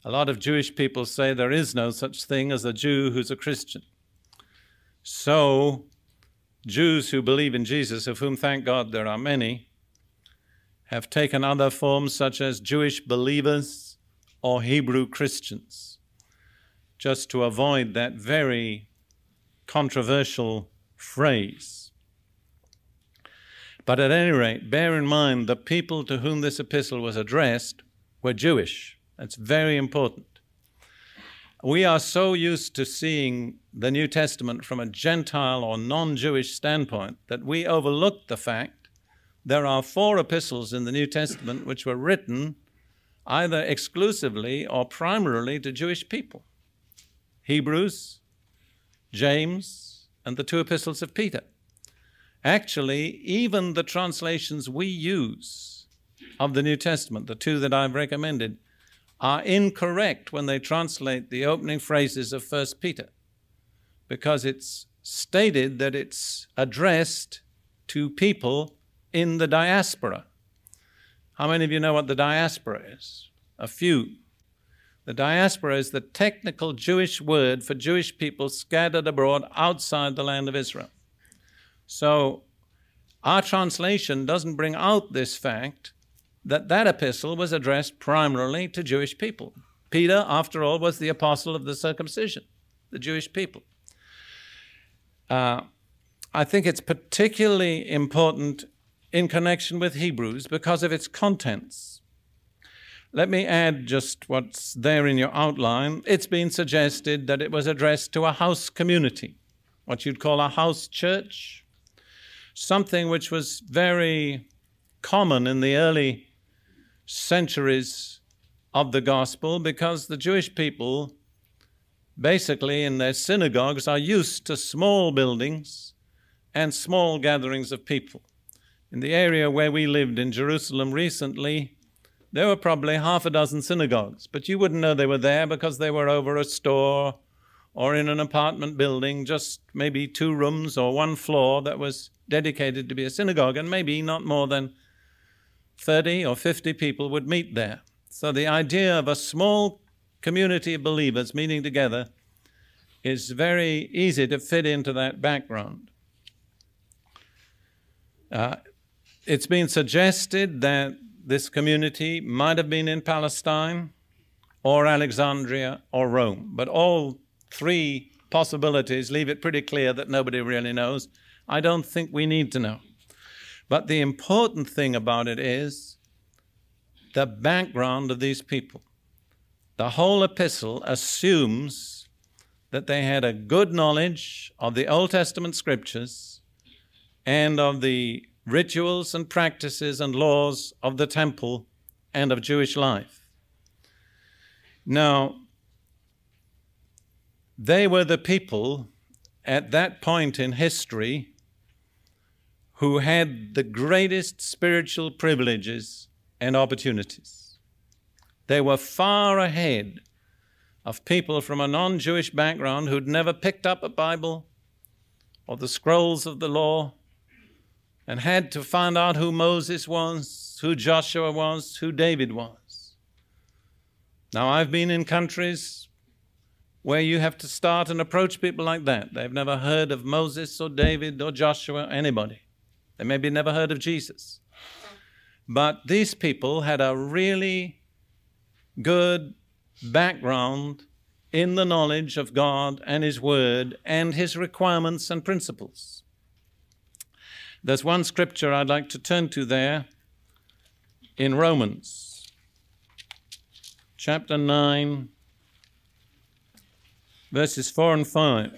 A lot of Jewish people say there is no such thing as a Jew who's a Christian. So, Jews who believe in Jesus, of whom, thank God, there are many, have taken other forms such as Jewish believers or Hebrew Christians, just to avoid that very controversial phrase. But at any rate, bear in mind the people to whom this epistle was addressed were Jewish. That's very important. We are so used to seeing the New Testament from a Gentile or non-Jewish standpoint that we overlook the fact there are 4 epistles in the New Testament which were written either exclusively or primarily to Jewish people. Hebrews, James, and the 2 epistles of Peter. Actually, even the translations we use of the New Testament, the 2 that I've recommended, are incorrect when they translate the opening phrases of 1 Peter, because it's stated that it's addressed to people in the diaspora. How many of you know what the diaspora is? A few. The diaspora is the technical Jewish word for Jewish people scattered abroad outside the land of Israel. So our translation doesn't bring out this fact that that epistle was addressed primarily to Jewish people. Peter, after all, was the apostle of the circumcision, the Jewish people. I think it's particularly important in connection with Hebrews because of its contents. Let me add just what's there in your outline. It's been suggested that it was addressed to a house community, what you'd call a house church, something which was very common in the early centuries of the gospel, because the Jewish people basically in their synagogues are used to small buildings and small gatherings of people. In the area where we lived in Jerusalem recently, there were probably half a dozen synagogues, but you wouldn't know they were there because they were over a store or in an apartment building, just maybe 2 rooms or 1 floor that was dedicated to be a synagogue, and maybe not more than 30 or 50 people would meet there. So the idea of a small community of believers meeting together is very easy to fit into that background. It's been suggested that this community might have been in Palestine or Alexandria or Rome, but all 3 possibilities leave it pretty clear that nobody really knows. I don't think we need to know. But the important thing about it is the background of these people. The whole epistle assumes that they had a good knowledge of the Old Testament scriptures and of the rituals and practices and laws of the temple and of Jewish life. Now, they were the people at that point in history who had the greatest spiritual privileges and opportunities. They were far ahead of people from a non-Jewish background who'd never picked up a Bible or the scrolls of the law and had to find out who Moses was, who Joshua was, who David was. Now, I've been in countries where you have to start and approach people like that. They've never heard of Moses or David or Joshua, anybody. They maybe never heard of Jesus. But these people had a really good background in the knowledge of God and His Word and His requirements and principles. There's one scripture I'd like to turn to there in Romans, chapter 9, verses 4 and 5.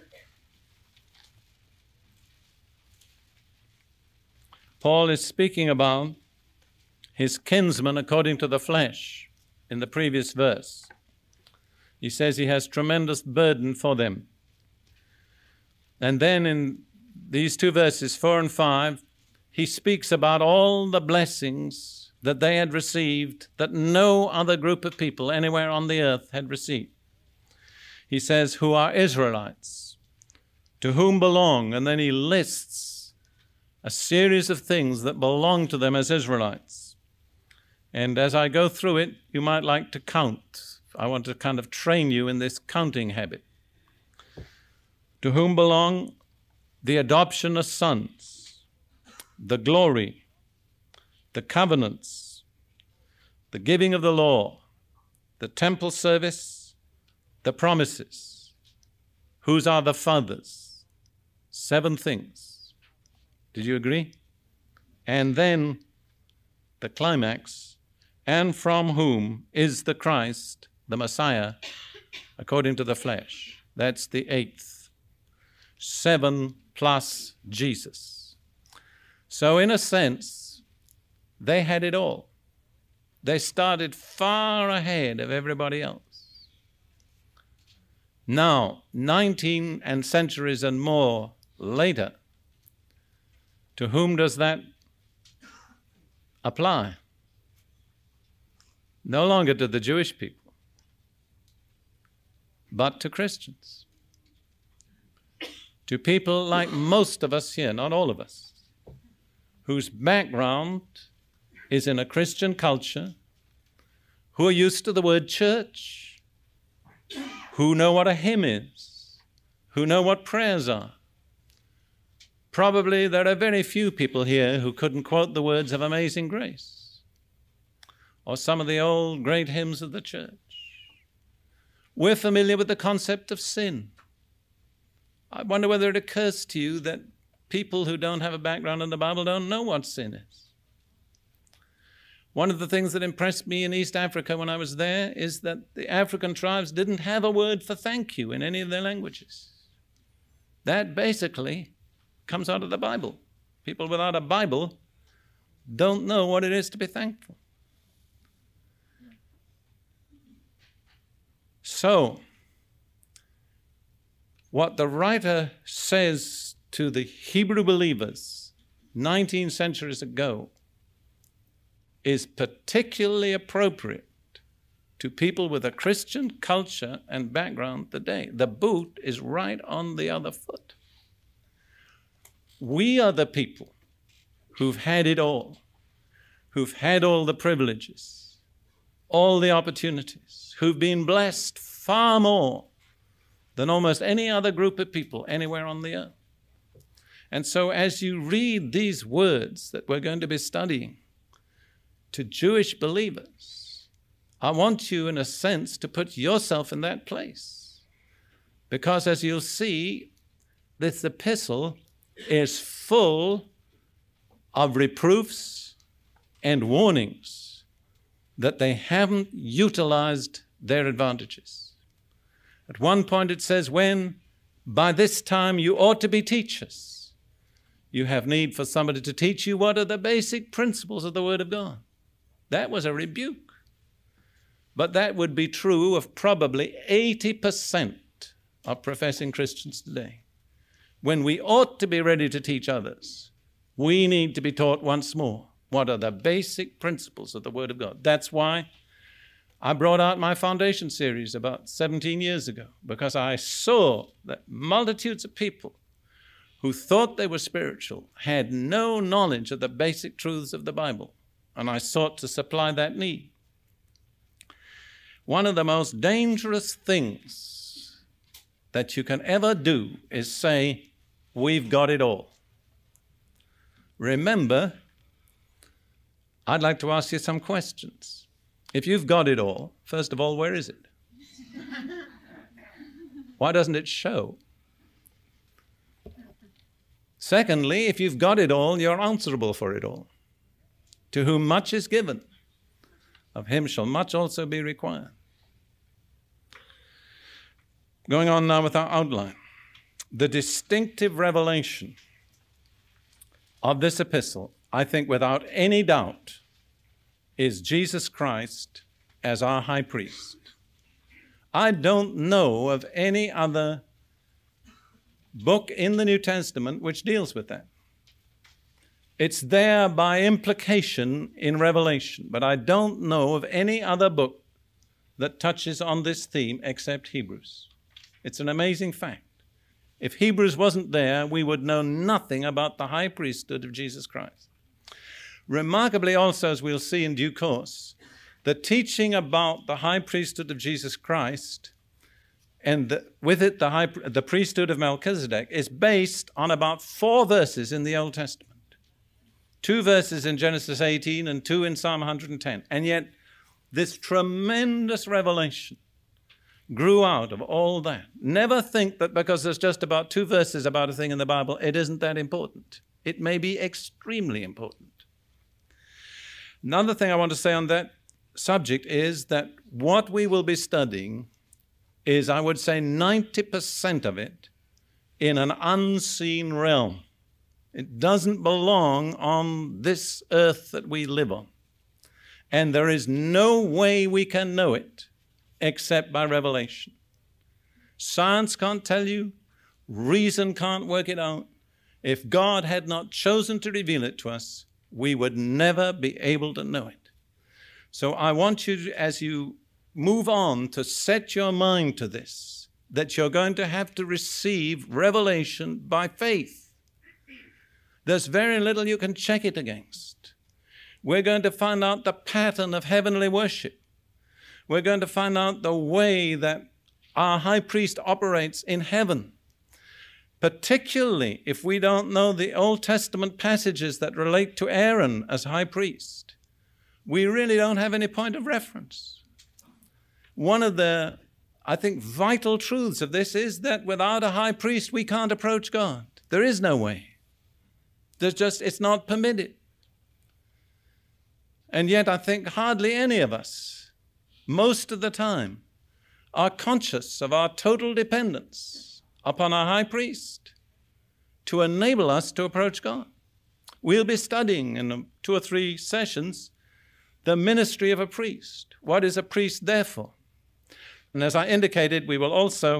Paul is speaking about his kinsmen according to the flesh in the previous verse. He says he has tremendous burden for them. And then in these 2 verses, 4 and 5, he speaks about all the blessings that they had received that no other group of people anywhere on the earth had received. He says, who are Israelites, to whom belong, and then he lists a series of things that belong to them as Israelites. And as I go through it, you might like to count. I want to kind of train you in this counting habit. To whom belong the adoption as sons, the glory, the covenants, the giving of the law, the temple service, the promises. Whose are the fathers? 7 things. Did you agree? And then the climax, and from whom is the Christ, the Messiah, according to the flesh. That's the 8th. 7 plus Jesus. So in a sense, they had it all. They started far ahead of everybody else. Now, 19 centuries and more later, to whom does that apply? No longer to the Jewish people, but to Christians. To people like most of us here, not all of us, whose background is in a Christian culture, who are used to the word church, who know what a hymn is, who know what prayers are. Probably there are very few people here who couldn't quote the words of Amazing Grace or some of the old great hymns of the church. We're familiar with the concept of sin. I wonder whether it occurs to you that people who don't have a background in the Bible don't know what sin is. One of the things that impressed me in East Africa when I was there is that the African tribes didn't have a word for thank you in any of their languages. That basically comes out of the Bible. People without a Bible don't know what it is to be thankful. So, what the writer says to the Hebrew believers 19 centuries ago is particularly appropriate to people with a Christian culture and background today. The boot is right on the other foot. We are the people who've had it all, who've had all the privileges, all the opportunities, who've been blessed far more than almost any other group of people anywhere on the earth. And so as you read these words that we're going to be studying to Jewish believers, I want you, in a sense, to put yourself in that place. Because as you'll see, this epistle is full of reproofs and warnings that they haven't utilized their advantages. At one point it says, when by this time you ought to be teachers, you have need for somebody to teach you what are the basic principles of the Word of God. That was a rebuke. But that would be true of probably 80% of professing Christians today. When we ought to be ready to teach others, we need to be taught once more what are the basic principles of the Word of God. That's why I brought out my foundation series about 17 years ago, because I saw that multitudes of people who thought they were spiritual had no knowledge of the basic truths of the Bible, and I sought to supply that need. One of the most dangerous things that you can ever do is say, we've got it all. Remember, I'd like to ask you some questions. If you've got it all, first of all, where is it? Why doesn't it show? Secondly, if you've got it all, you're answerable for it all. To whom much is given, of him shall much also be required. Going on now with our outline. The distinctive revelation of this epistle, I think without any doubt, is Jesus Christ as our high priest. I don't know of any other book in the New Testament which deals with that. It's there by implication in Revelation, but I don't know of any other book that touches on this theme except Hebrews. It's an amazing fact. If Hebrews wasn't there, we would know nothing about the high priesthood of Jesus Christ. Remarkably also, as we'll see in due course, the teaching about the high priesthood of Jesus Christ and with it the priesthood of Melchizedek is based on about 4 verses in the Old Testament. 2 verses in Genesis 18 and 2 in Psalm 110. And yet this tremendous revelation grew out of all that. Never think that because there's just about 2 verses about a thing in the Bible, it isn't that important. It may be extremely important. Another thing I want to say on that subject is that what we will be studying is, I would say, 90% of it in an unseen realm. It doesn't belong on this earth that we live on. And there is no way we can know it except by revelation. Science can't tell you. Reason can't work it out. If God had not chosen to reveal it to us, we would never be able to know it. So I want you, as you move on, to set your mind to this, that you're going to have to receive revelation by faith. There's very little you can check it against. We're going to find out the pattern of heavenly worship. We're going to find out the way that our high priest operates in heaven. Particularly if we don't know the Old Testament passages that relate to Aaron as high priest, we really don't have any point of reference. One of the, I think, vital truths of this is that without a high priest, we can't approach God. There is no way. It's not permitted. And yet I think hardly any of us, most of the time, are conscious of our total dependence upon our high priest to enable us to approach God. We'll be studying in 2 or 3 sessions the ministry of a priest. What is a priest there for? And as I indicated, we will also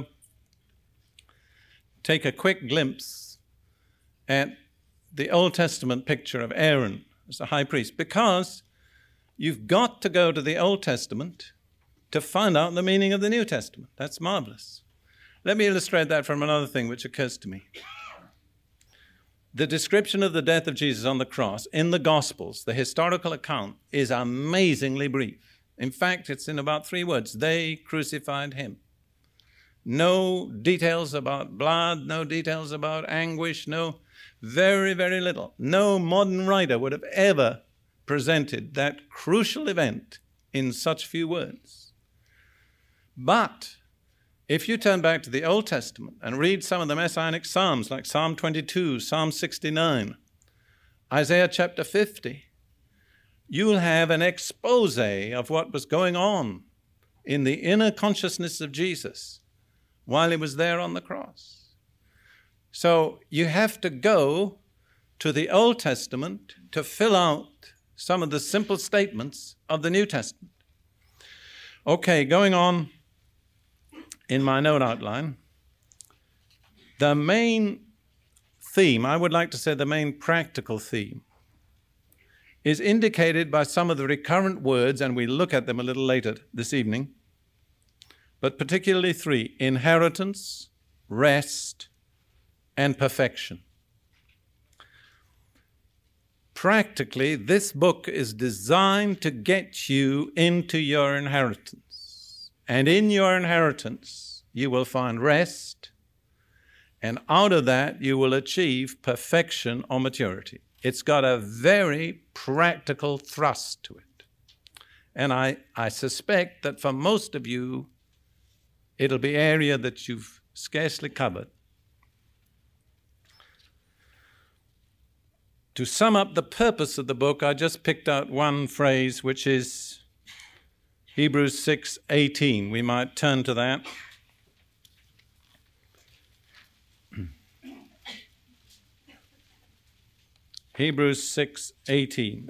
take a quick glimpse at the Old Testament picture of Aaron as the high priest, because you've got to go to the Old Testament to find out the meaning of the New Testament. That's marvelous. Let me illustrate that from another thing which occurs to me. The description of the death of Jesus on the cross in the Gospels, the historical account, is amazingly brief. In fact, it's in about 3 words. They crucified him. No details about blood, no details about anguish, very, very little. No modern writer would have ever presented that crucial event in such few words. But if you turn back to the Old Testament and read some of the Messianic Psalms, like Psalm 22, Psalm 69, Isaiah chapter 50, you'll have an expose of what was going on in the inner consciousness of Jesus while he was there on the cross. So you have to go to the Old Testament to fill out some of the simple statements of the New Testament. Okay, going on in my note outline, the main theme, I would like to say the main practical theme, is indicated by some of the recurrent words, and we look at them a little later this evening, but particularly 3: inheritance, rest, and perfection. Practically, this book is designed to get you into your inheritance. And in your inheritance, you will find rest, and out of that, you will achieve perfection or maturity. It's got a very practical thrust to it. And I suspect that for most of you, it'll be an area that you've scarcely covered. To sum up the purpose of the book, I just picked out one phrase, which is Hebrews 6:18. We might turn to that. Hebrews 6:18.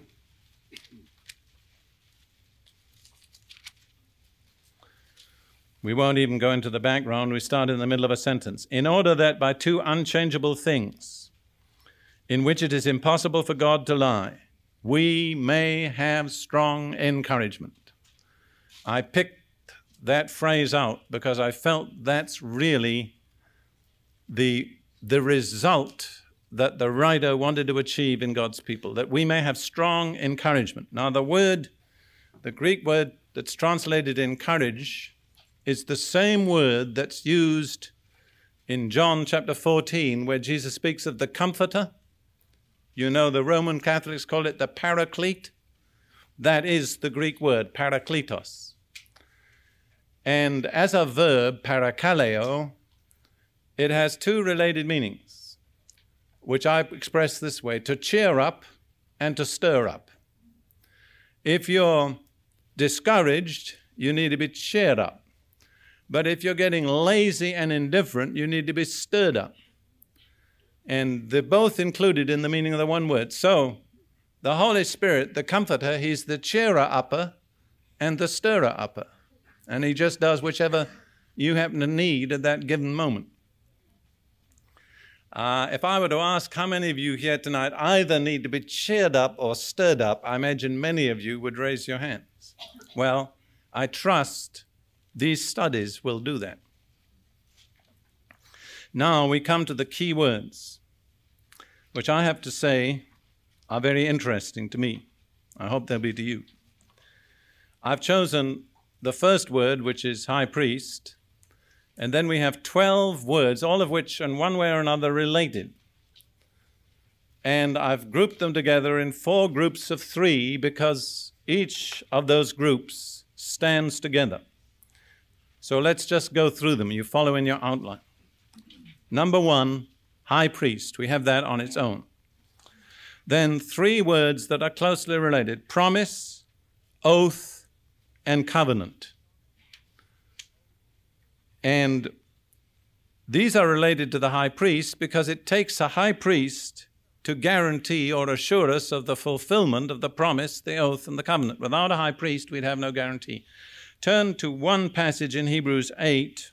We won't even go into the background. We start in the middle of a sentence. In order that by 2 unchangeable things, in which it is impossible for God to lie, we may have strong encouragement. I picked that phrase out because I felt that's really the result that the writer wanted to achieve in God's people, that we may have strong encouragement. Now, the word The Greek word that's translated encourage is the same word that's used in John chapter 14, where Jesus speaks of the Comforter. You know, the Roman Catholics call it the Paraclete. That is the Greek word, parakletos. And as a verb, parakaleo, it has two related meanings, which I express this way: to cheer up and to stir up. If you're discouraged, you need to be cheered up. But if you're getting lazy and indifferent, you need to be stirred up. And they're both included in the meaning of the one word. So the Holy Spirit, the Comforter, he's the cheerer-upper and the stirrer-upper. And he just does whichever you happen to need at that given moment. If I were to ask how many of you here tonight either need to be cheered up or stirred up, I imagine many of you would raise your hands. Well, I trust these studies will do that. Now we come to the key words, which I have to say are very interesting to me. I hope they'll be to you. I've chosen the first word, which is high priest, and then we have 12 words, all of which in one way or another related. And I've grouped them together in 4 groups of 3 because each of those groups stands together. So let's just go through them. You follow in your outline. Number 1, high priest. We have that on its own. Then 3 words that are closely related: promise, oath, and covenant. And these are related to the high priest because it takes a high priest to guarantee or assure us of the fulfillment of the promise, the oath, and the covenant. Without a high priest, we'd have no guarantee. Turn to one passage in Hebrews 8,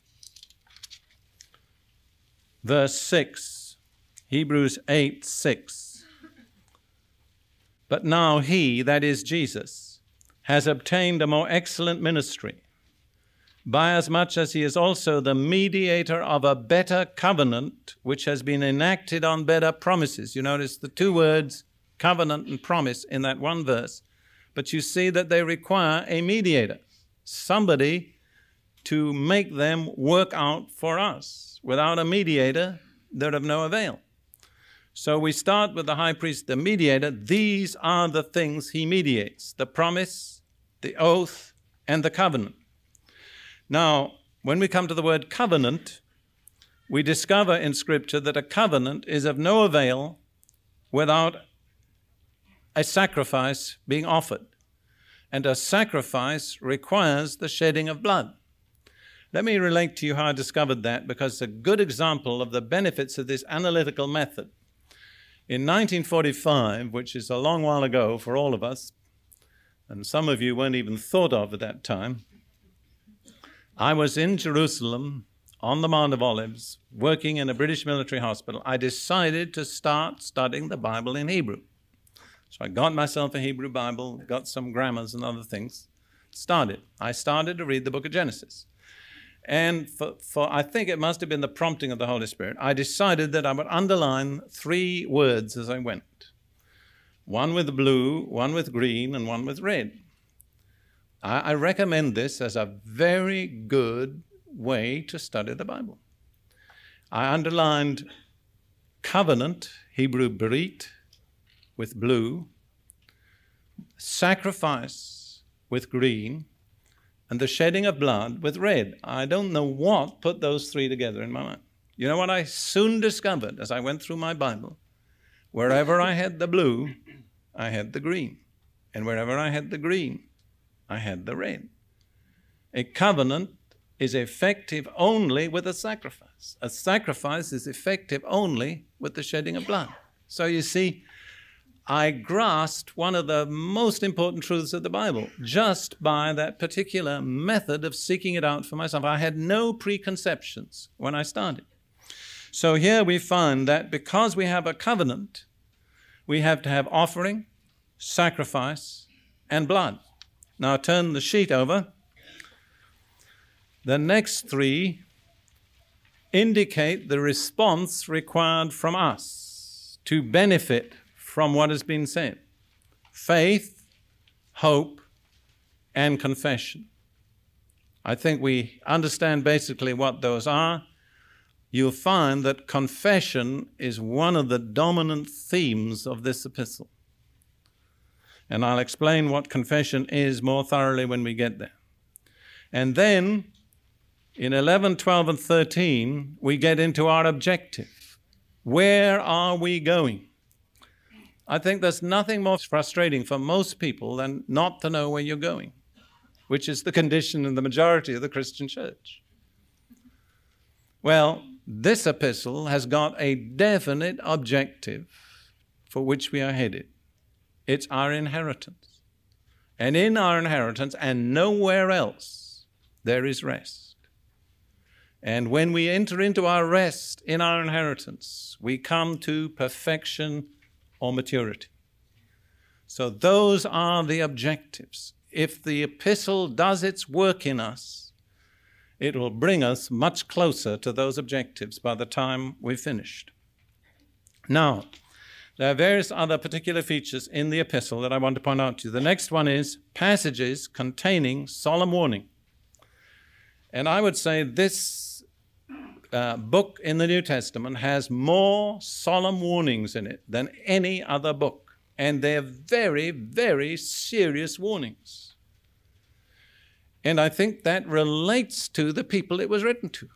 verse 6. Hebrews 8, 6. But now he, that is Jesus, has obtained a more excellent ministry, by as much as he is also the mediator of a better covenant, which has been enacted on better promises. You notice the 2 words, covenant and promise, in that one verse. But you see that they require a mediator, somebody to make them work out for us. Without a mediator, they're of no avail. So we start with the high priest, the mediator. These are the things he mediates: the promise, the oath, and the covenant. Now, when we come to the word covenant, we discover in Scripture that a covenant is of no avail without a sacrifice being offered. And a sacrifice requires the shedding of blood. Let me relate to you how I discovered that, because it's a good example of the benefits of this analytical method. In 1945, which is a long while ago for all of us, and some of you weren't even thought of at that time, I was in Jerusalem on the Mount of Olives, working in a British military hospital. I decided to start studying the Bible in Hebrew. So I got myself a Hebrew Bible, got some grammars and other things, I started to read the book of Genesis. And for I think it must have been the prompting of the Holy Spirit, I decided that I would underline 3 words as I went. One with blue, one with green, and one with red. I recommend this as a very good way to study the Bible. I underlined covenant, Hebrew berit, with blue, sacrifice with green, and the shedding of blood with red. I don't know what put those 3 together in my mind. You know what I soon discovered as I went through my Bible? Wherever I had the blue, I had the green. And wherever I had the green, I had the red. A covenant is effective only with a sacrifice. A sacrifice is effective only with the shedding of blood. So you see, I grasped one of the most important truths of the Bible just by that particular method of seeking it out for myself. I had no preconceptions when I started. So here we find that because we have a covenant, we have to have offering, sacrifice, and blood. Now turn the sheet over. The next 3 indicate the response required from us to benefit from what has been said: faith, hope, and confession. I think we understand basically what those are. You'll find that confession is one of the dominant themes of this epistle. And I'll explain what confession is more thoroughly when we get there. And then in 11, 12, and 13, we get into our objective. Where are we going? I think there's nothing more frustrating for most people than not to know where you're going, which is the condition in the majority of the Christian church. Well, this epistle has got a definite objective for which we are headed. It's our inheritance. And in our inheritance and nowhere else, there is rest. And when we enter into our rest in our inheritance, we come to perfection or maturity. So those are the objectives. If the epistle does its work in us, it will bring us much closer to those objectives by the time we've finished. Now, there are various other particular features in the epistle that I want to point out to you. The next one is passages containing solemn warning. And I would say this book in the New Testament has more solemn warnings in it than any other book. And they're very, very serious warnings. And I think that relates to the people it was written to.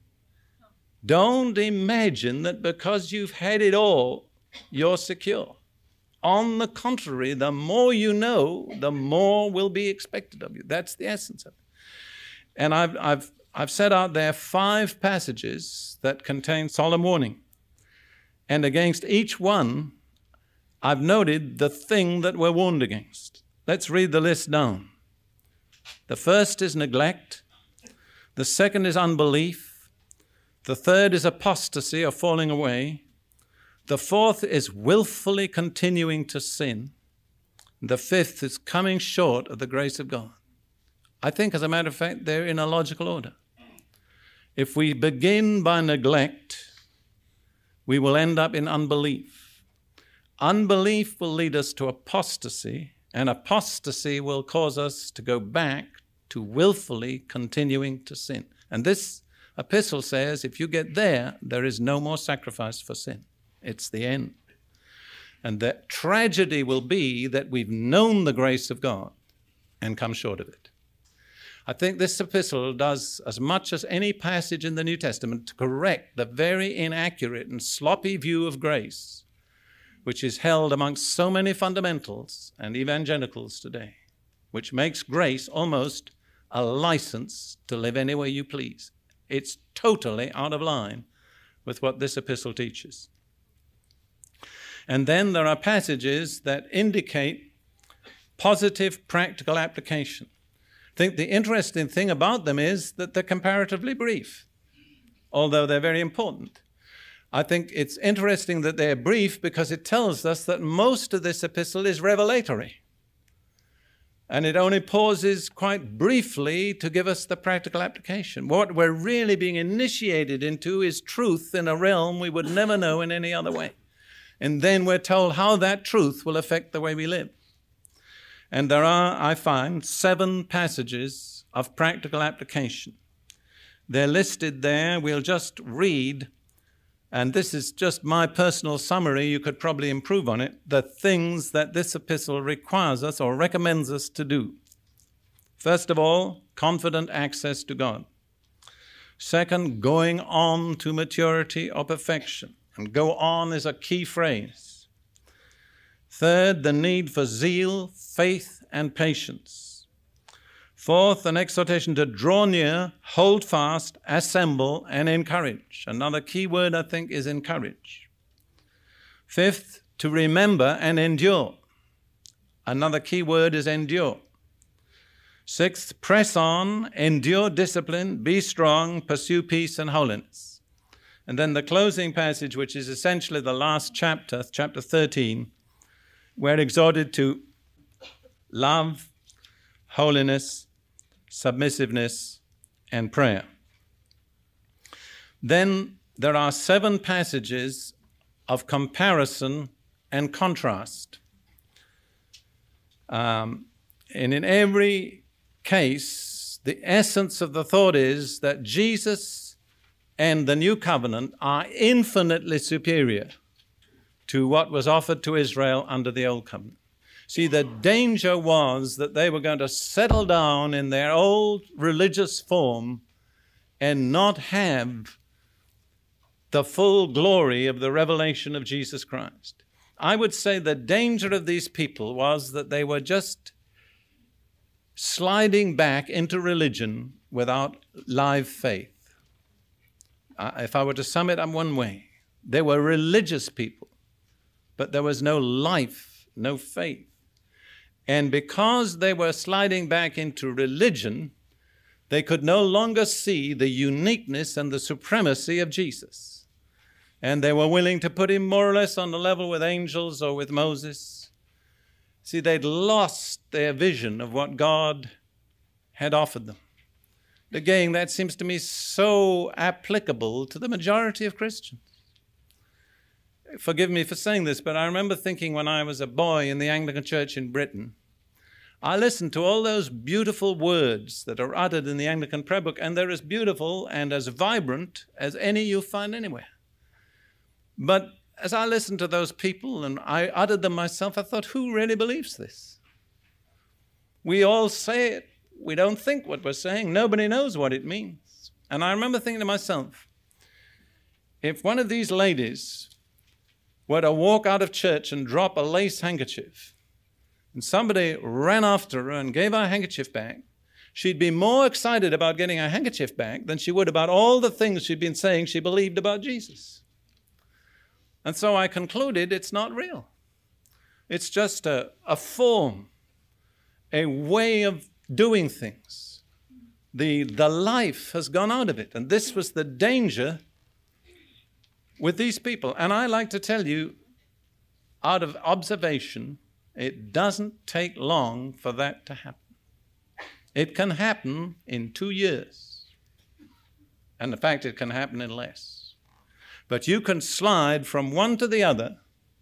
Don't imagine that because you've had it all, you're secure. On the contrary, the more you know, the more will be expected of you. That's the essence of it. And I've set out there 5 passages that contain solemn warning. And against each one, I've noted the thing that we're warned against. Let's read the list down. The first is neglect. The second is unbelief. The third is apostasy or falling away. The fourth is willfully continuing to sin. The fifth is coming short of the grace of God. I think, as a matter of fact, they're in a logical order. If we begin by neglect, we will end up in unbelief. Unbelief will lead us to apostasy, and apostasy will cause us to go back to willfully continuing to sin. And this epistle says, if you get there, there is no more sacrifice for sin. It's the end. And the tragedy will be that we've known the grace of God and come short of it. I think this epistle does as much as any passage in the New Testament to correct the very inaccurate and sloppy view of grace, which is held amongst so many fundamentals and evangelicals today, which makes grace almost a license to live any way you please. It's totally out of line with what this epistle teaches. And then there are passages that indicate positive practical application. I think the interesting thing about them is that they're comparatively brief, although they're very important. I think it's interesting that they're brief because it tells us that most of this epistle is revelatory. And it only pauses quite briefly to give us the practical application. What we're really being initiated into is truth in a realm we would never know in any other way. And then we're told how that truth will affect the way we live. And there are, I find, 7 passages of practical application. They're listed there. We'll just read, and this is just my personal summary. You could probably improve on it. The things that this epistle requires us or recommends us to do. First of all, confident access to God. Second, going on to maturity or perfection. And go on is a key phrase. Third, the need for zeal, faith, and patience. Fourth, an exhortation to draw near, hold fast, assemble, and encourage. Another key word, I think, is encourage. Fifth, to remember and endure. Another key word is endure. Sixth, press on, endure discipline, be strong, pursue peace and holiness. And then the closing passage, which is essentially the last chapter, chapter 13, we're exhorted to love, holiness, submissiveness, and prayer. Then there are 7 passages of comparison and contrast. And in every case, the essence of the thought is that Jesus and the new covenant are infinitely superior to what was offered to Israel under the old covenant. See, the danger was that they were going to settle down in their old religious form and not have the full glory of the revelation of Jesus Christ. I would say the danger of these people was that they were just sliding back into religion without live faith. If I were to sum it up one way, they were religious people, but there was no life, no faith. And because they were sliding back into religion, they could no longer see the uniqueness and the supremacy of Jesus. And they were willing to put him more or less on the level with angels or with Moses. See, they'd lost their vision of what God had offered them. Again, that seems to me so applicable to the majority of Christians. Forgive me for saying this, but I remember thinking when I was a boy in the Anglican Church in Britain, I listened to all those beautiful words that are uttered in the Anglican Prayer Book, and they're as beautiful and as vibrant as any you'll find anywhere. But as I listened to those people and I uttered them myself, I thought, who really believes this? We all say it. We don't think what we're saying. Nobody knows what it means. And I remember thinking to myself, if one of these ladies were to walk out of church and drop a lace handkerchief, and somebody ran after her and gave her handkerchief back, she'd be more excited about getting her handkerchief back than she would about all the things she'd been saying she believed about Jesus. And so I concluded it's not real. It's just a form, a way of doing things. The life has gone out of it. And this was the danger with these people. And I like to tell you, out of observation, it doesn't take long for that to happen. It can happen in 2 years. And in fact, it can happen in less. But you can slide from one to the other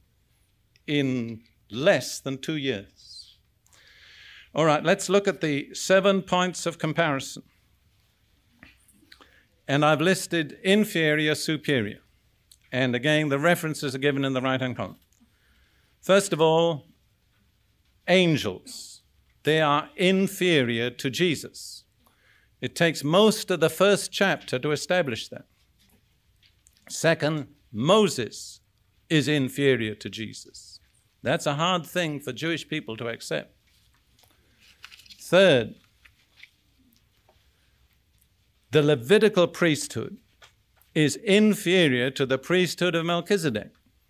in less than 2 years. All right, let's look at the 7 points of comparison. And I've listed inferior, superior. And again, the references are given in the right-hand column. First of all, angels. They are inferior to Jesus. It takes most of the first chapter to establish that. Second, Moses is inferior to Jesus. That's a hard thing for Jewish people to accept. Third, the Levitical priesthood is inferior to the priesthood of Melchizedek.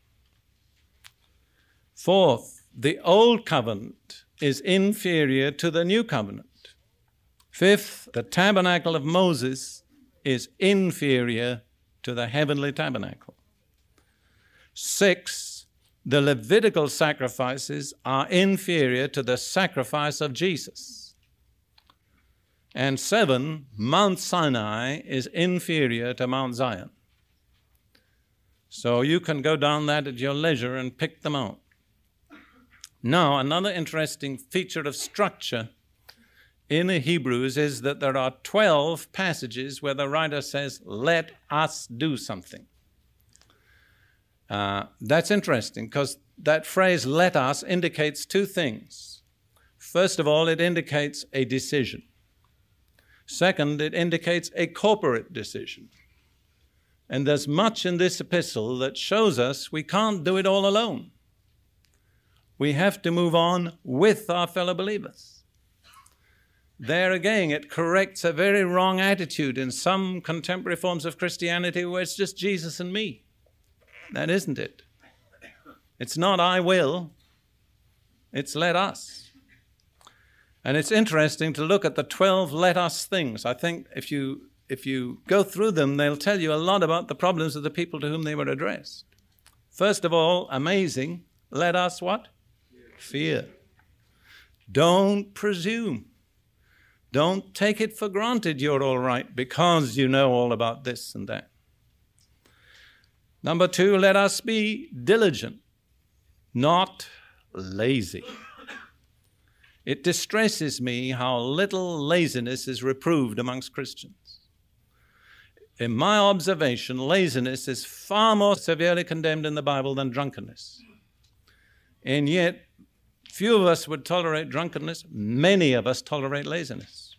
Fourth, the Old Covenant is inferior to the New Covenant. Fifth, the tabernacle of Moses is inferior to the heavenly tabernacle. Six, the Levitical sacrifices are inferior to the sacrifice of Jesus. And 7, Mount Sinai is inferior to Mount Zion. So you can go down that at your leisure and pick them out. Now, another interesting feature of structure in the Hebrews is that there are 12 passages where the writer says, let us do something. That's interesting because that phrase, let us, indicates 2 things. First of all, it indicates a decision. Second, it indicates a corporate decision. And there's much in this epistle that shows us we can't do it all alone. We have to move on with our fellow believers. There again, it corrects a very wrong attitude in some contemporary forms of Christianity where it's just Jesus and me. That isn't it. It's not I will, it's let us. And it's interesting to look at the 12 let us things. I think if you go through them, they'll tell you a lot about the problems of the people to whom they were addressed. First of all, amazing, let us what? Fear. Don't presume. Don't take it for granted you're all right because you know all about this and that. Number 2, let us be diligent, not lazy. It distresses me how little laziness is reproved amongst Christians. In my observation, laziness is far more severely condemned in the Bible than drunkenness. And yet, few of us would tolerate drunkenness. Many of us tolerate laziness.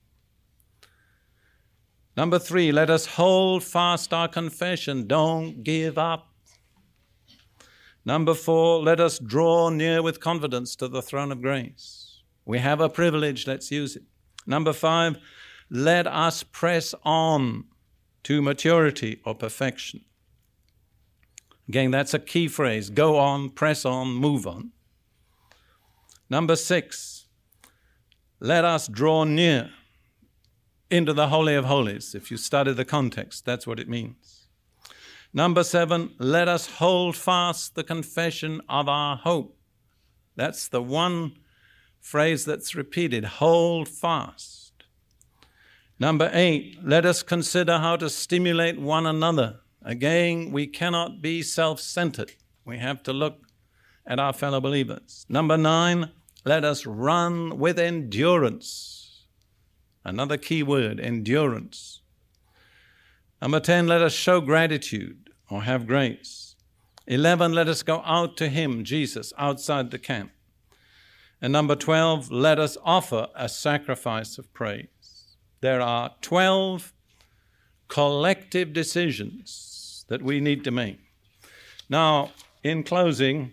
Number 3, let us hold fast our confession. Don't give up. Number 4, let us draw near with confidence to the throne of grace. We have a privilege, let's use it. Number 5, let us press on to maturity or perfection. Again, that's a key phrase. Go on, press on, move on. Number 6, let us draw near into the Holy of Holies. If you study the context, that's what it means. Number 7, let us hold fast the confession of our hope. That's the one phrase that's repeated, hold fast. Number 8, let us consider how to stimulate one another. Again, we cannot be self-centered. We have to look at our fellow believers. Number 9, let us run with endurance. Another key word, endurance. Number 10, let us show gratitude or have grace. 11, let us go out to him, Jesus, outside the camp. And number 12, let us offer a sacrifice of praise. There are 12 collective decisions that we need to make. Now, in closing,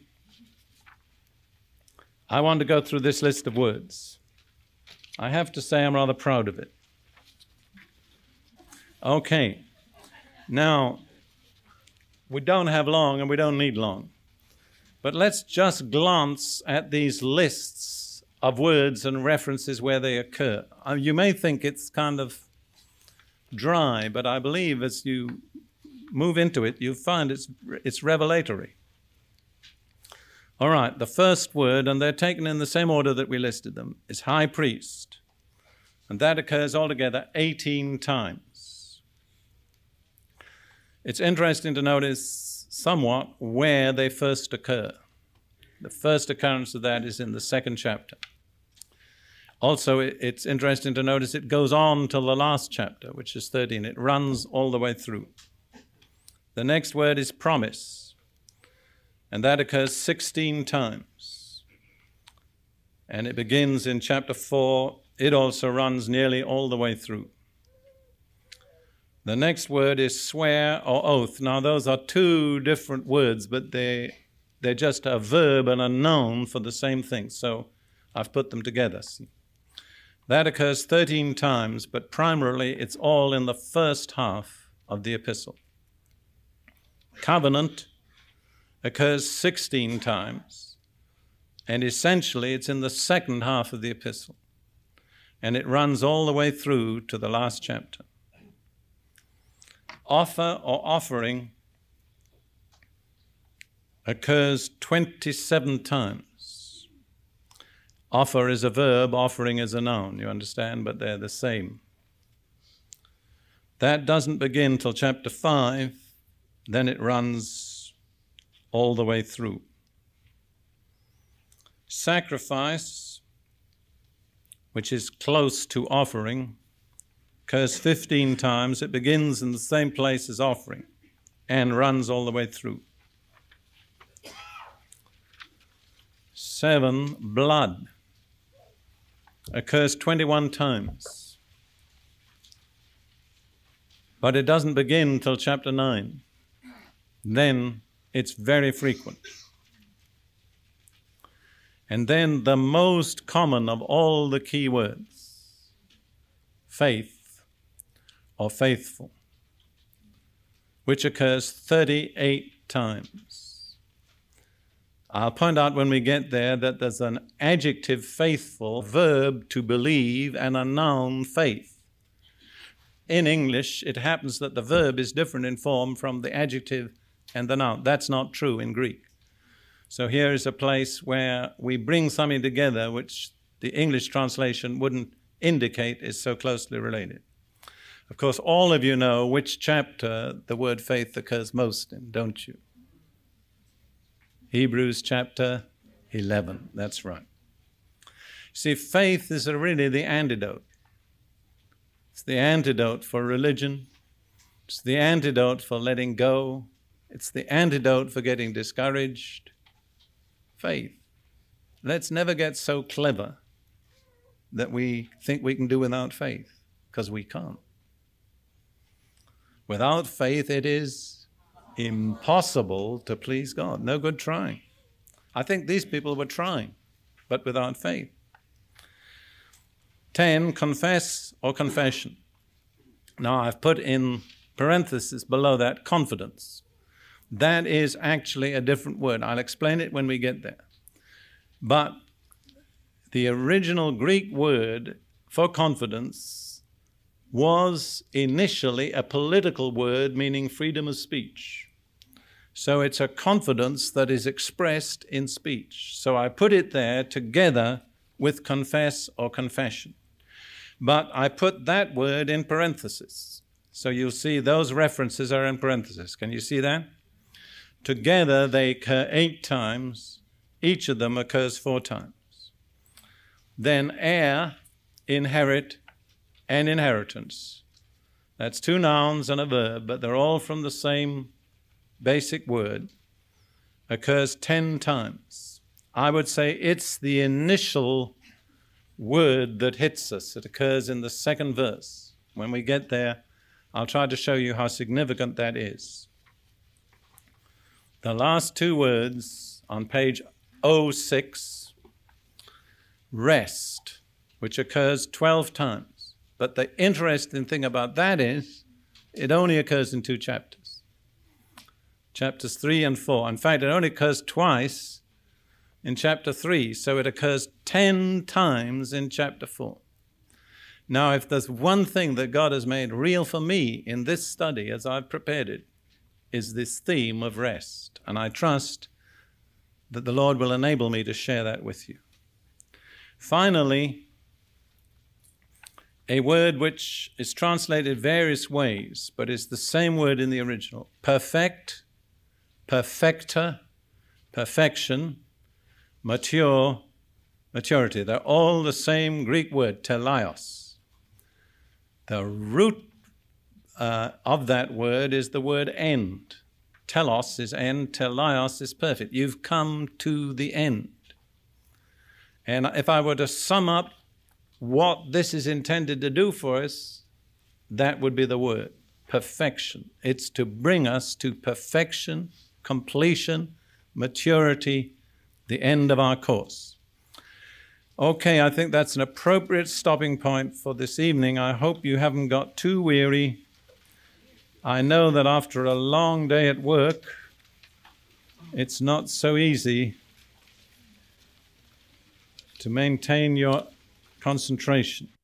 I want to go through this list of words. I have to say I'm rather proud of it. Okay. Now, we don't have long and we don't need long. But let's just glance at these lists of words and references where they occur. You may think it's kind of dry, but I believe as you move into it, you find it's revelatory. All right, the first word, and they're taken in the same order that we listed them, is high priest. And that occurs altogether 18 times. It's interesting to notice somewhat where they first occur. The first occurrence of that is in the 2nd chapter. Also, it's interesting to notice it goes on till the last chapter, which is 13. It runs all the way through. The next word is promise, and that occurs 16 times. And it begins in chapter 4. It also runs nearly all the way through. The next word is swear or oath. Now, those are two different words, but they're just a verb and a noun for the same thing. So I've put them together. See? That occurs 13 times, but primarily it's all in the first half of the epistle. Covenant occurs 16 times, and essentially it's in the second half of the epistle. And it runs all the way through to the last chapter. Offer or offering occurs 27 times. Offer is a verb, offering is a noun, you understand, but they're the same. That doesn't begin till chapter 5, then it runs all the way through. Sacrifice, which is close to offering, occurs 15 times. It begins in the same place as offering and runs all the way through. 7, blood, occurs 21 times. But it doesn't begin till chapter 9. Then it's very frequent. And then the most common of all the key words, faith or faithful, which occurs 38 times. I'll point out when we get there that there's an adjective faithful, verb to believe, and a noun faith. In English, it happens that the verb is different in form from the adjective and the noun. That's not true in Greek. So here is a place where we bring something together which the English translation wouldn't indicate is so closely related. Of course, all of you know which chapter the word faith occurs most in, don't you? Hebrews chapter 11, that's right. See, faith is really the antidote. It's the antidote for religion. It's the antidote for letting go. It's the antidote for getting discouraged. Faith. Let's never get so clever that we think we can do without faith, because we can't. Without faith, it is impossible to please God. No good trying. I think these people were trying, but without faith. 10, confess or confession. Now, I've put in parentheses below that confidence. That is actually a different word. I'll explain it when we get there. But the original Greek word for confidence was initially a political word meaning freedom of speech. So it's a confidence that is expressed in speech. So I put it there together with confess or confession. But I put that word in parentheses. So you'll see those references are in parentheses. Can you see that? Together they occur 8 times. Each of them occurs 4 times. Then heir, inherit, and inheritance. That's 2 nouns and a verb, but they're all from the same basic word. Occurs 10 times. I would say it's the initial word that hits us. It occurs in the 2nd verse. When we get there, I'll try to show you how significant that is. The last 2 words on page 06, rest, which occurs 12 times. But the interesting thing about that is it only occurs in 2 chapters. Chapters 3 and 4. In fact, it only occurs twice in chapter 3, so it occurs 10 times in chapter 4. Now, if there's one thing that God has made real for me in this study as I've prepared it, is this theme of rest. And I trust that the Lord will enable me to share that with you. Finally, a word which is translated various ways, but is the same word in the original. Perfect, perfecter, perfection, mature, maturity. They're all the same Greek word, teleos. The root of that word is the word end. Telos is end, teleos is perfect. You've come to the end. And if I were to sum up what this is intended to do for us, that would be the word, perfection. It's to bring us to perfection, completion, maturity, the end of our course. Okay, I think that's an appropriate stopping point for this evening. I hope you haven't got too weary. I know that after a long day at work, it's not so easy to maintain your concentration.